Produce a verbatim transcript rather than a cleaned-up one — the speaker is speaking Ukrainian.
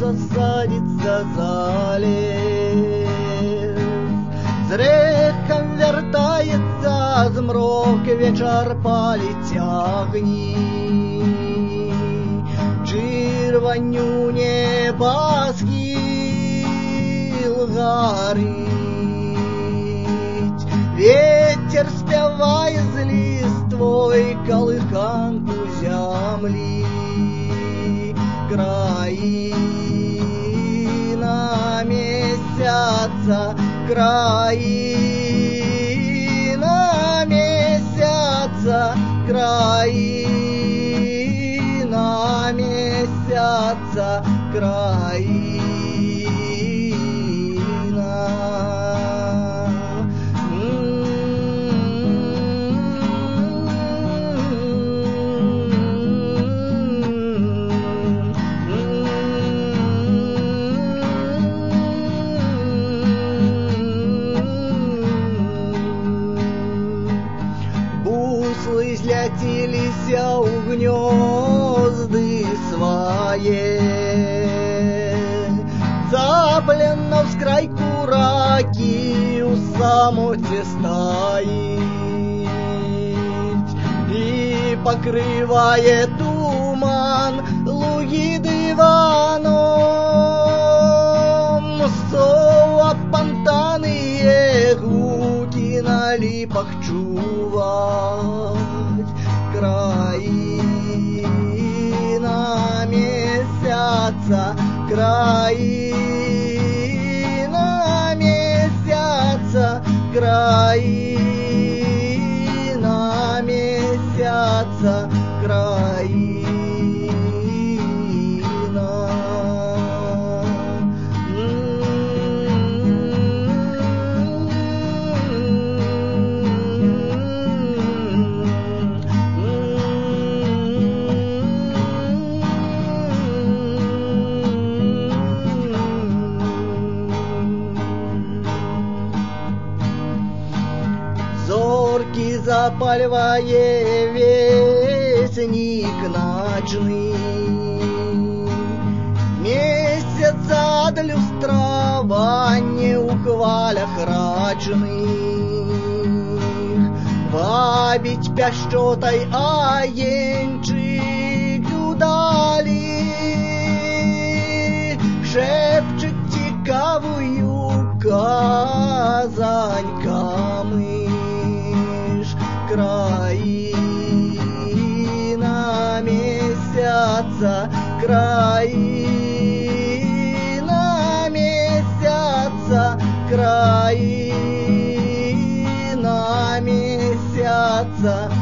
солнце садится за лес, з рехом вертається змрок, вечір палить огні, червоню неба схил горить, ветер співає з листвой колиханку землі. Країна місяця, країна місяця, країна місяця, країна. Буслы злетелися у гнезды своє, заплено в скрайку раки у самоте стоїть, і покриває туман луги диваном, сова понтани гуки на липах чувать. Країна місяця, країна місяця, країна місяця, країна. Зорки запаливає вестник ночный, месяц от люстрования у хвалях рачных, вабить пящотой аенчик удали, шепчет цікавую казаньками. Країна місяця, країна місяця, країна місяця,